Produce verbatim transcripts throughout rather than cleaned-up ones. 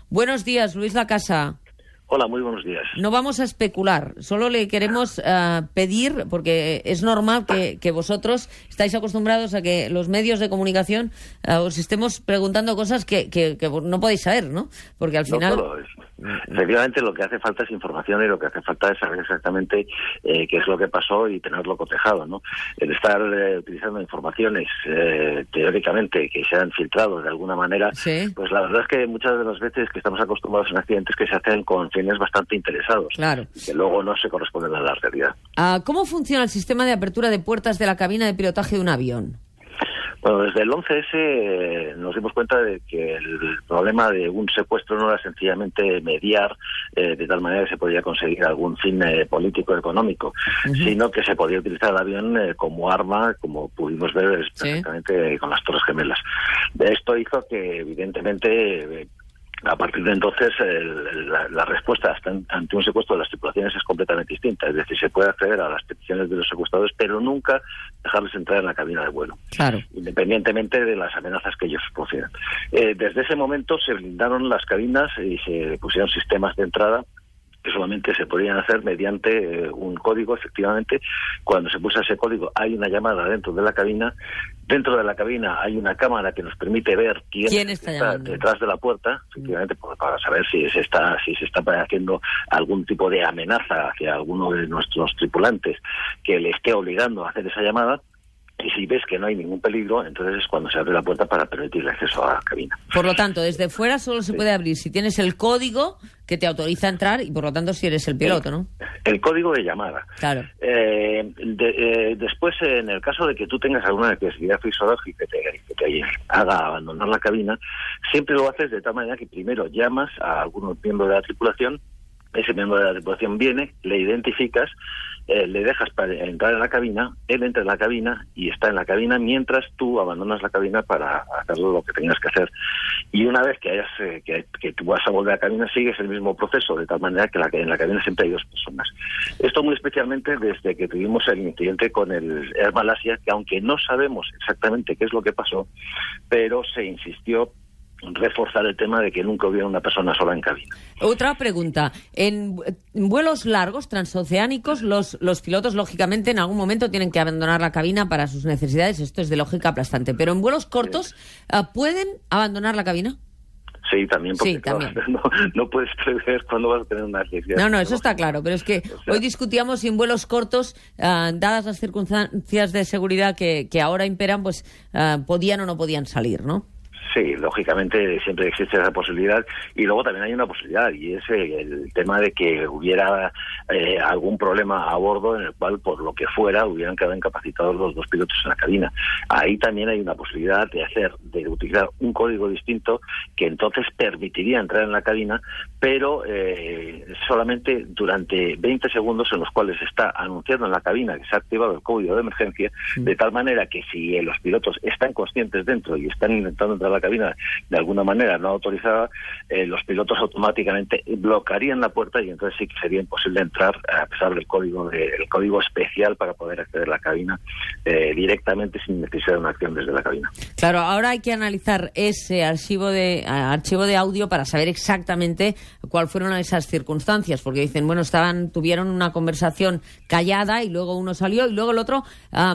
Buenos días, Luis Lacasa. Hola, muy buenos días. No vamos a especular, solo le queremos uh, pedir, porque es normal que, que vosotros estáis acostumbrados a que los medios de comunicación uh, os estemos preguntando cosas que, que, que no podéis saber, ¿no? Porque al final... No, claro, es... Efectivamente, lo que hace falta es información y lo que hace falta es saber exactamente eh, qué es lo que pasó y tenerlo cotejado, ¿no? El estar eh, utilizando informaciones eh, teóricamente que se han filtrado de alguna manera, ¿Sí? Pues la verdad es que muchas de las veces que estamos acostumbrados en accidentes que se hacen con fines bastante interesados, claro, que luego no se corresponden a la realidad. Uh, ¿Cómo funciona el sistema de apertura de puertas de la cabina de pilotaje de un avión? Bueno, desde el once ese eh, nos dimos cuenta de que el problema de un secuestro no era sencillamente mediar eh, de tal manera que se podía conseguir algún fin eh, político económico, uh-huh. sino que se podía utilizar el avión eh, como arma, como pudimos ver perfectamente ¿Sí? con las Torres Gemelas. Esto hizo que, evidentemente... Eh, A partir de entonces, el, la, la respuesta hasta ante un secuestro de las tripulaciones es completamente distinta. Es decir, se puede acceder a las peticiones de los secuestradores, pero nunca dejarles entrar en la cabina de vuelo, claro. independientemente de las amenazas que ellos profieran. Eh, desde ese momento se blindaron las cabinas y se pusieron sistemas de entrada que solamente se podían hacer mediante eh, un código. Efectivamente, cuando se pulsa ese código hay una llamada dentro de la cabina. Dentro de la cabina hay una cámara que nos permite ver quién, ¿Quién está, está detrás de la puerta, efectivamente, mm. para saber si se está si se está haciendo algún tipo de amenaza hacia alguno de nuestros tripulantes que le esté obligando a hacer esa llamada. Y si ves que no hay ningún peligro, entonces es cuando se abre la puerta para permitir el acceso a la cabina. Por lo tanto, desde fuera solo se sí. puede abrir si tienes el código que te autoriza a entrar y, por lo tanto, si eres el piloto, ¿no? El, el código de llamada. Claro. Eh, de, eh, después, en el caso de que tú tengas alguna necesidad fisiológica que te, que te haga abandonar la cabina, siempre lo haces de tal manera que primero llamas a algún miembro de la tripulación. Ese miembro de la tripulación viene, le identificas, eh, le dejas para entrar en la cabina, él entra en la cabina y está en la cabina mientras tú abandonas la cabina para hacer lo que tengas que hacer. Y una vez que hayas eh, que, que tú vas a volver a la cabina, sigues el mismo proceso, de tal manera que la, en la cabina siempre hay dos personas. Esto muy especialmente desde que tuvimos el incidente con el Air Malaysia, que aunque no sabemos exactamente qué es lo que pasó, pero se insistió reforzar el tema de que nunca hubiera una persona sola en cabina. Otra pregunta. En, en vuelos largos, transoceánicos, los, los pilotos, lógicamente, en algún momento tienen que abandonar la cabina para sus necesidades. Esto es de lógica aplastante. Pero en vuelos cortos, sí. ¿pueden abandonar la cabina? Sí, también, porque sí, también. Claro, no, no puedes prever cuándo vas a tener una necesidad. No, no, eso está claro, pero es que o sea, hoy discutíamos si en vuelos cortos, uh, dadas las circunstancias de seguridad que, que ahora imperan, pues uh, podían o no podían salir, ¿no? Sí, lógicamente siempre existe esa posibilidad. Y luego también hay una posibilidad, y es el tema de que hubiera eh, algún problema a bordo en el cual, por lo que fuera, hubieran quedado incapacitados los dos pilotos en la cabina. Ahí también hay una posibilidad de hacer, de utilizar un código distinto que entonces permitiría entrar en la cabina, pero eh, solamente durante veinte segundos en los cuales se está anunciando en la cabina que se ha activado el código de emergencia, mm. de tal manera que si eh, los pilotos están conscientes dentro y están intentando entrar a la cabina de alguna manera no autorizada, eh, los pilotos automáticamente bloquearían la puerta y entonces sí que sería imposible entrar a pesar del código de, el código especial para poder acceder a la cabina eh, directamente sin necesidad de una acción desde la cabina. Claro, ahora hay que analizar ese archivo de archivo de audio para saber exactamente cuáles fueron esas circunstancias, porque dicen, bueno, estaban tuvieron una conversación callada y luego uno salió y luego el otro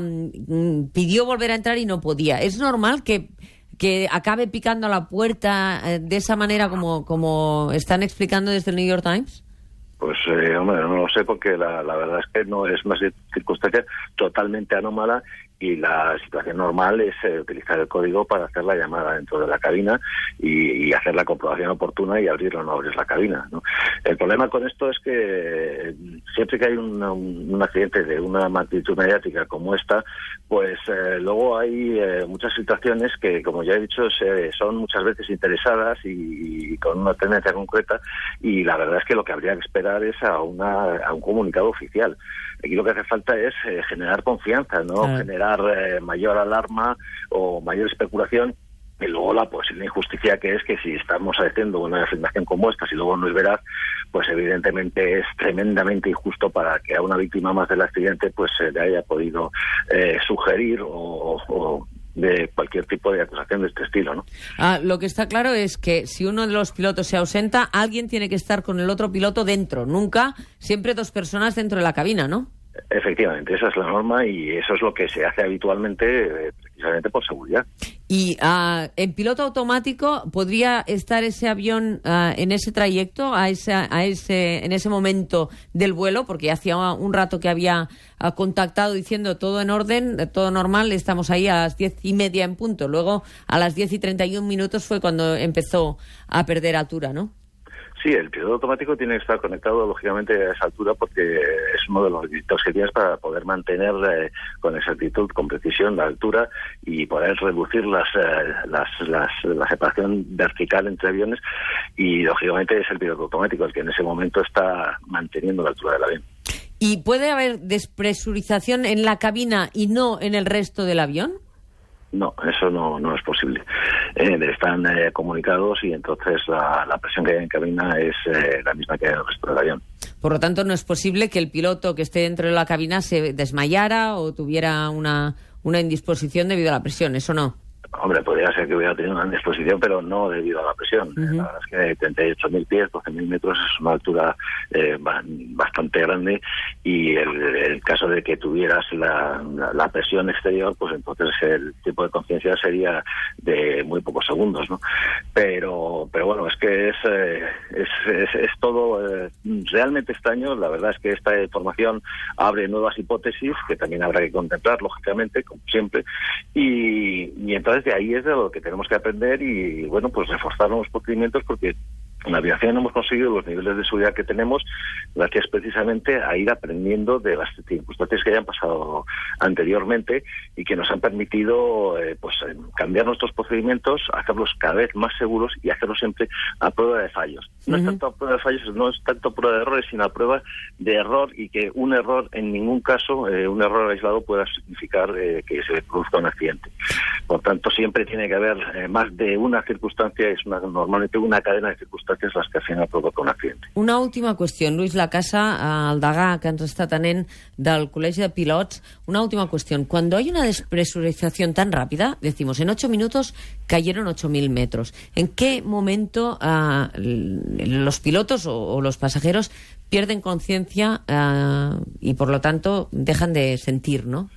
um, pidió volver a entrar y no podía. ¿Es normal que que acabe picando a la puerta eh, de esa manera como, como están explicando desde el New York Times? Pues, eh, hombre, no lo sé porque la, la verdad es que no es una circunstancia totalmente anómala y la situación normal es eh, utilizar el código para hacer la llamada dentro de la cabina y, y hacer la comprobación oportuna y abrir o no abrir la cabina, ¿no? El problema con esto es que eh, siempre que hay una, un, un accidente de una magnitud mediática como esta, pues eh, luego hay eh, muchas situaciones que, como ya he dicho, se, son muchas veces interesadas y, y con una tendencia concreta, y la verdad es que lo que habría que esperar es a, una, a un comunicado oficial. Aquí lo que hace falta es eh, generar confianza, no ah. generar eh, mayor alarma o mayor especulación. Y luego la posible injusticia que es que si estamos haciendo una afirmación como esta, si luego no es veraz, pues evidentemente es tremendamente injusto para que a una víctima más del accidente pues se le haya podido eh, sugerir o, o de cualquier tipo de acusación de este estilo, ¿no? Ah, lo que está claro es que si uno de los pilotos se ausenta, alguien tiene que estar con el otro piloto dentro, nunca, siempre dos personas dentro de la cabina, ¿no? Efectivamente, esa es la norma y eso es lo que se hace habitualmente, eh, precisamente por seguridad. Y uh, en piloto automático, ¿podría estar ese avión uh, en ese trayecto, a ese, a ese, en ese momento del vuelo? Porque hacía un rato que había uh, contactado diciendo todo en orden, todo normal, estamos ahí a las diez y media en punto. Luego, a las diez y treinta y un minutos fue cuando empezó a perder altura, ¿no? Sí, el piloto automático tiene que estar conectado, lógicamente, a esa altura porque es uno de los requisitos que tienes para poder mantener eh, con exactitud, con precisión, la altura y poder reducir las, eh, las, las, la separación vertical entre aviones y, lógicamente, es el piloto automático el que en ese momento está manteniendo la altura del avión. ¿Y puede haber despresurización en la cabina y no en el resto del avión? No, eso no, no es posible. Eh, están eh, comunicados y entonces la, la presión que hay en cabina es eh, la misma que en el resto del avión. Por lo tanto, no es posible que el piloto que esté dentro de la cabina se desmayara o tuviera una, una indisposición debido a la presión, ¿eso no? Hombre, podría ser que hubiera tenido una indisposición, pero no debido a la presión. Uh-huh. La verdad es que treinta y ocho mil pies, doce mil metros es una altura eh, bastante grande y el, el caso de que tuvieras la, la, la presión exterior, pues entonces el tiempo de conciencia sería de muy pocos segundos, ¿no? Pero, pero bueno, es que es, eh, es, es, es todo eh, realmente extraño. La verdad es que esta información abre nuevas hipótesis que también habrá que contemplar, lógicamente, como siempre, y, y entonces de ahí es de lo que tenemos que aprender y, bueno, pues reforzar los procedimientos porque en la aviación hemos conseguido los niveles de seguridad que tenemos gracias precisamente a ir aprendiendo de las circunstancias que hayan pasado anteriormente y que nos han permitido eh, pues cambiar nuestros procedimientos, hacerlos cada vez más seguros y hacerlos siempre a prueba de fallos. No uh-huh. es tanto a prueba de fallos, no es tanto a prueba de errores, sino a prueba de error y que un error en ningún caso, eh, un error aislado pueda significar eh, que se produzca un accidente. Por tanto, siempre tiene que haber eh, más de una circunstancia, es una, normalmente una cadena de circunstancias las que al final provoca un accidente. Una última qüestió, Lluís Lacasa, el degà que ens està atenent del Col·legi de Pilots, una última cuestión. Cuando hay una despresurización tan rápida, decimos, en ocho minutos cayeron ocho mil metros. ¿En qué momento uh, los pilotos o, o los pasajeros pierden conciencia uh, y, por lo tanto, dejan de sentir, ¿no?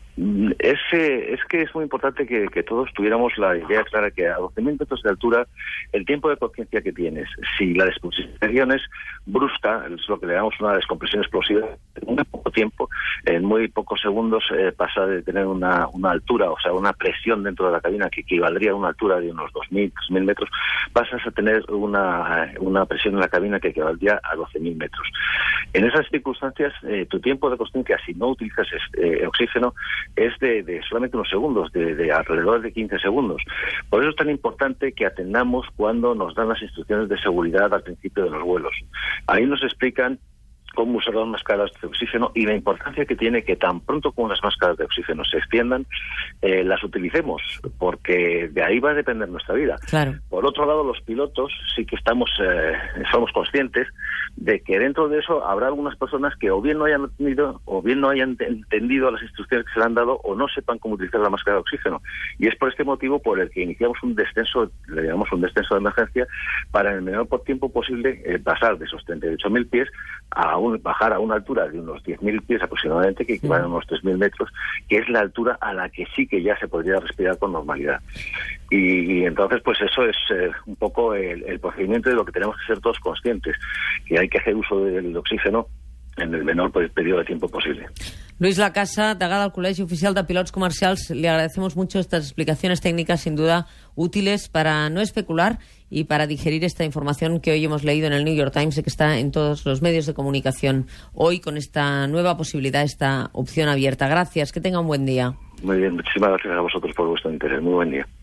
Es, es que es muy importante que, que todos tuviéramos la idea clara que a doce mil metros de altura el tiempo de conciencia que tienes, si la despresurización es brusca, es lo que le llamamos una descompresión explosiva, en muy poco tiempo, en muy pocos segundos eh, pasa de tener una, una altura, o sea, una presión dentro de la cabina que equivaldría a una altura de unos dos mil, tres mil metros, pasas a tener una, una presión en la cabina que equivaldría a doce mil metros. En esas circunstancias, eh, tu tiempo de conciencia, si no utilizas eh, oxígeno, es de, de solamente unos segundos, de, de alrededor de quince segundos. Por eso es tan importante que atendamos cuando nos dan las instrucciones de seguridad al principio de los vuelos. Ahí nos explican cómo usar las máscaras de oxígeno y la importancia que tiene que tan pronto como las máscaras de oxígeno se extiendan, eh, las utilicemos, porque de ahí va a depender nuestra vida. Claro. Por otro lado, los pilotos sí que estamos eh, somos conscientes de que dentro de eso habrá algunas personas que o bien no hayan tenido, o bien no hayan entendido las instrucciones que se le han dado, o no sepan cómo utilizar la máscara de oxígeno. Y es por este motivo por el que iniciamos un descenso, le llamamos un descenso de emergencia, para en el menor tiempo posible eh, pasar de esos treinta y ocho mil pies a un, bajar a una altura de unos diez mil pies aproximadamente, que equivalen a unos tres mil metros, que es la altura a la que sí que ya se podría respirar con normalidad. Y, y entonces, pues eso es eh, un poco el, el procedimiento de lo que tenemos que ser todos conscientes, que hay que hacer uso del oxígeno en el menor periodo de tiempo posible. Lluís Lacasa, degà del Col·legi Oficial de Pilots Comercials, le agradecemos mucho estas explicaciones técnicas, sin duda útiles para no especular y para digerir esta información que hoy hemos leído en el New York Times y que está en todos los medios de comunicación hoy con esta nueva posibilidad, esta opción abierta. Gracias, que tenga un buen día. Muy bien, muchísimas gracias a vosotros por vuestro interés. Muy buen día.